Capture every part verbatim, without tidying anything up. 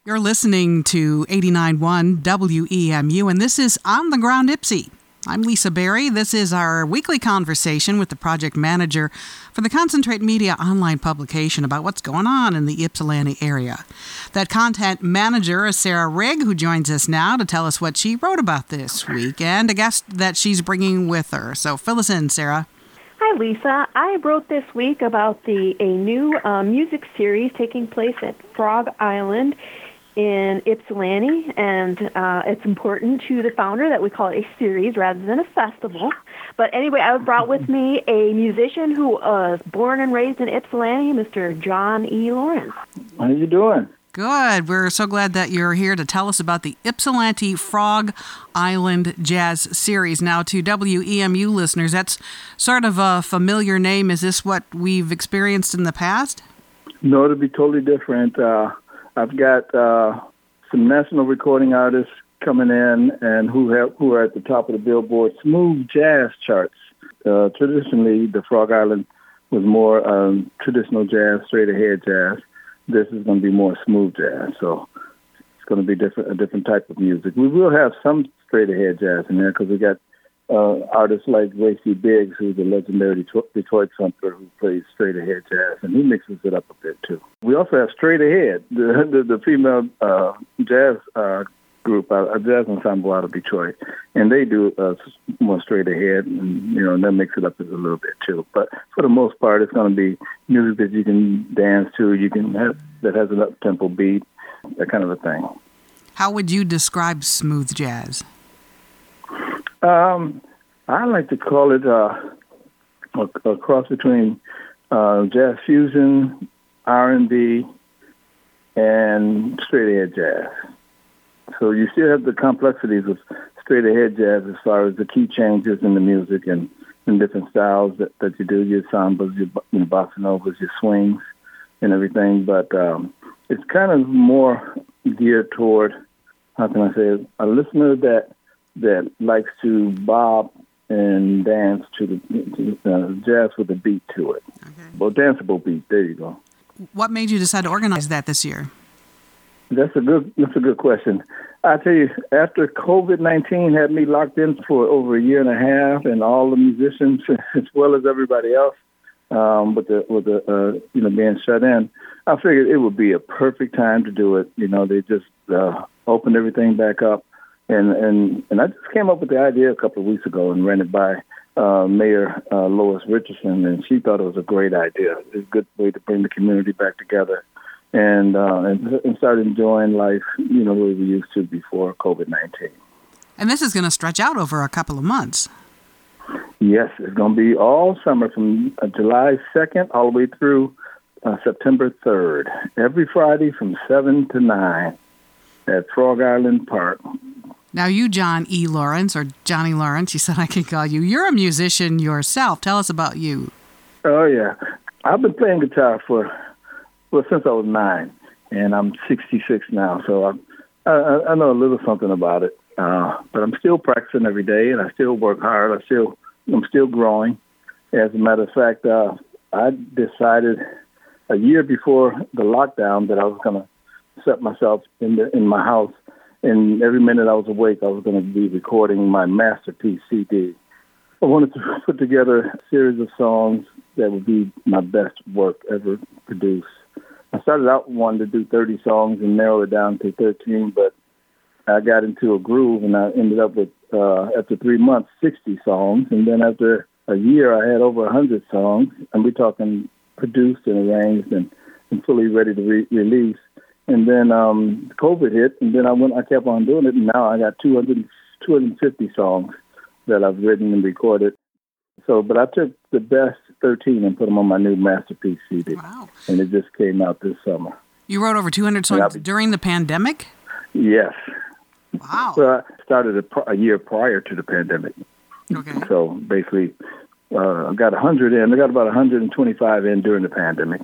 You're listening to eighty-nine point one W E M U, and this is On the Ground Ypsi. I'm Lisa Berry. This is our weekly conversation with the project manager for the Concentrate Media online publication about what's going on in the Ypsilanti area. That content manager is Sarah Rigg, who joins us now to tell us what she wrote about this week and a guest that she's bringing with her. So fill us in, Sarah. Hi, Lisa. I wrote this week about the a new uh, music series taking place at Frog Island in Ypsilanti, and uh, it's important to the founder that we call it a series rather than a festival. But anyway, I brought with me a musician who was born and raised in Ypsilanti, Mister John E. Lawrence. How you doing? Good. We're so glad that you're here to tell us about the Ypsilanti Frog Island Jazz Series. Now, to W E M U listeners, that's sort of a familiar name. Is this what we've experienced in the past? No, it'll be totally different. Uh, I've got uh, some national recording artists coming in and who have who are at the top of the Billboard smooth jazz charts. Uh, traditionally, the Frog Island was more um, traditional jazz, straight-ahead jazz. This is going to be more smooth jazz, so it's going to be different, a different type of music. We will have some straight-ahead jazz in there because we got uh, artists like Ray C. Biggs, who's a legendary Detroit, Detroit trumpeter who plays straight-ahead jazz, and he mixes it up a bit, too. We also have Straight Ahead, the, the, the female uh, jazz uh, group, a jazz ensemble out of Detroit, and they do uh, more straight ahead, and you know, and they mix it up a little bit too. But for the most part, it's going to be music that you can dance to, you can have, that has an up tempo beat, that kind of a thing. How would you describe smooth jazz? Um, I like to call it uh, a, a cross between uh, jazz fusion, R and B, and straight ahead jazz. So you still have the complexities of straight-ahead jazz as far as the key changes in the music and, and different styles that, that you do, your sambas, your, your bossa novas, your swings, and everything. But um, it's kind of more geared toward, how can I say it, a listener that that likes to bob and dance to the to, uh, jazz with a beat to it. Okay. Well, danceable beat. There you go. What made you decide to organize that this year? That's a good. That's a good question. I tell you, after COVID nineteen had me locked in for over a year and a half, and all the musicians as well as everybody else, um, with the with the uh, you know being shut in, I figured it would be a perfect time to do it. You know, they just uh, opened everything back up, and and and I just came up with the idea a couple of weeks ago and ran it by uh, Mayor uh, Lois Richardson, and she thought it was a great idea. It's a good way to bring the community back together. And, uh, and and start enjoying life, you know, the way we used to before COVID nineteen. And this is going to stretch out over a couple of months. Yes, it's going to be all summer from uh, July second all the way through uh, September third. Every Friday from seven to nine at Frog Island Park. Now you, John E. Lawrence, or Johnny Lawrence, you said I can call you. You're a musician yourself. Tell us about you. Oh, yeah. I've been playing guitar for... Well, since I was nine, and I'm sixty-six now, so I, I, I know a little something about it. Uh, but I'm still practicing every day, and I still work hard. I still, I'm still growing. As a matter of fact, uh, I decided a year before the lockdown that I was going to set myself in the, in my house, and every minute I was awake, I was going to be recording my masterpiece C D. I wanted to put together a series of songs that would be my best work ever produced. I started out wanting to do thirty songs and narrow it down to thirteen, but I got into a groove, and I ended up with, uh, after three months, sixty songs. And then after a year, I had over one hundred songs, and we're talking produced and arranged and, and fully ready to re- release. And then um, COVID hit, and then I went. I kept on doing it, and now I got two hundred, two hundred fifty songs that I've written and recorded. So, but I took the best thirteen and put them on my new masterpiece C D. Wow. And it just came out this summer. You wrote over two hundred songs be, during the pandemic? Yes. Wow. Well, I started a, a year prior to the pandemic. Okay. So basically, uh, I got one hundred in. I got about one hundred twenty-five in during the pandemic.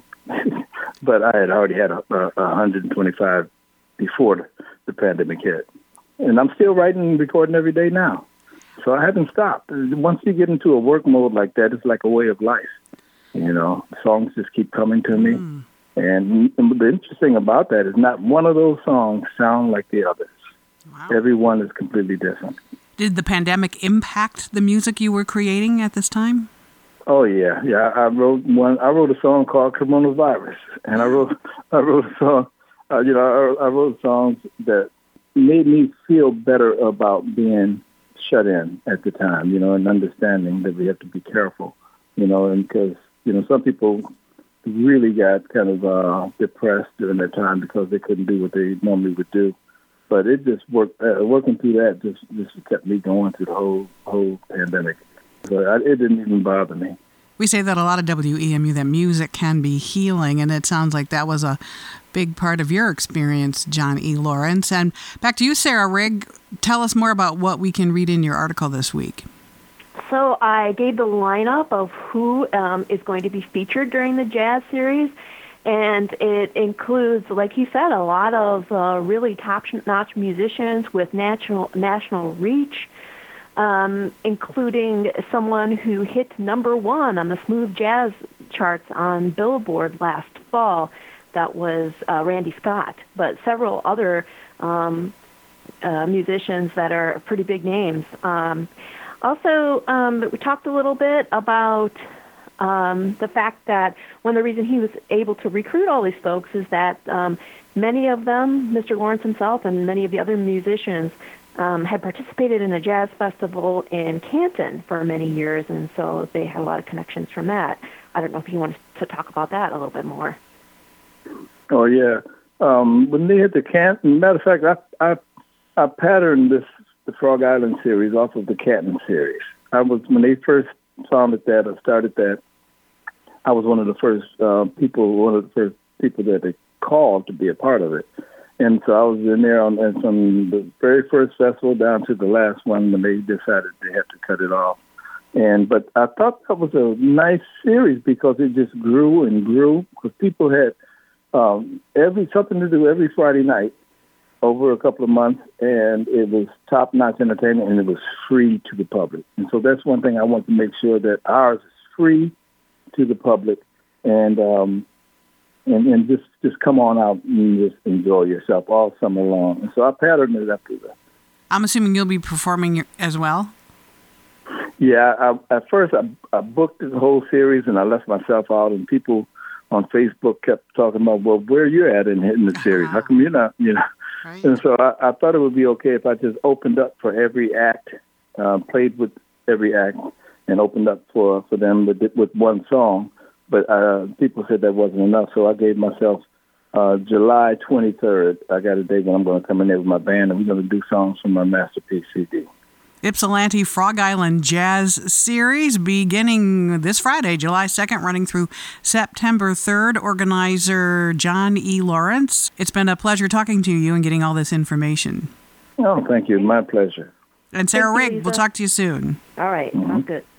But I had already had a, a, one hundred twenty-five before the, the pandemic hit. And I'm still writing and recording every day now. So I haven't stopped. Once you get into a work mode like that, it's like a way of life. You know, songs just keep coming to me, mm. And, and the interesting about that is not one of those songs sound like the others. Wow. Every one is completely different. Did the pandemic impact the music you were creating at this time? Oh yeah, yeah. I wrote one. I wrote a song called "Coronavirus," and I wrote, I wrote a song. Uh, you know, I, I wrote songs that made me feel better about being shut in at the time. You know, and understanding that we have to be careful. You know, and because you know some people really got kind of uh, depressed during that time because they couldn't do what they normally would do. But it just worked. Uh, working through that just just kept me going through the whole whole pandemic. So I, it didn't even bother me. We say that a lot of W E M U, that music can be healing, and it sounds like that was a big part of your experience, John E. Lawrence. And back to you, Sarah Rigg. Tell us more about what we can read in your article this week. So I gave the lineup of who um, is going to be featured during the jazz series, and it includes, like you said, a lot of uh, really top-notch musicians with national national reach. Um, including someone who hit number one on the smooth jazz charts on Billboard last fall. That was uh, Randy Scott, but several other um, uh, musicians that are pretty big names. Um, also, um, we talked a little bit about um, the fact that one of the reasons he was able to recruit all these folks is that um, many of them, Mister Lawrence himself and many of the other musicians, Um, had participated in a jazz festival in Canton for many years, and so they had a lot of connections from that. I don't know if you want to talk about that a little bit more. Oh yeah, um, when they hit the Canton, matter of fact, I I, I patterned this the Frog Island series off of the Canton series. I was when they first founded that or started that. I was one of the first uh, people, one of the first people that they called to be a part of it. And so I was in there on, and from the very first festival down to the last one when they decided they had to cut it off. And but I thought that was a nice series because it just grew and grew because people had um, every something to do every Friday night over a couple of months, and it was top-notch entertainment, and it was free to the public. And so that's one thing I want to make sure that ours is free to the public, and um, And, and just, just come on out and just enjoy yourself all summer long. And so I patterned it after that. I'm assuming you'll be performing as well? Yeah, I, at first I, I booked the whole series and I left myself out, and people on Facebook kept talking about, well, where you at in, in the series? How come you're not, you know? Right. And so I, I thought it would be okay if I just opened up for every act, uh, played with every act, and opened up for, for them with, with one song. But uh, people said that wasn't enough, so I gave myself uh, July twenty-third. I got a day when I'm going to come in there with my band, and we're going to do songs from my Masterpiece C D. Ypsilanti Frog Island Jazz Series beginning this Friday, July second, running through September third. Organizer John E. Lawrence, it's been a pleasure talking to you and getting all this information. Oh, thank you. My pleasure. And Sarah Thank you, Rigg, we'll Lisa. talk to you soon. All right, Mm-hmm. sounds good.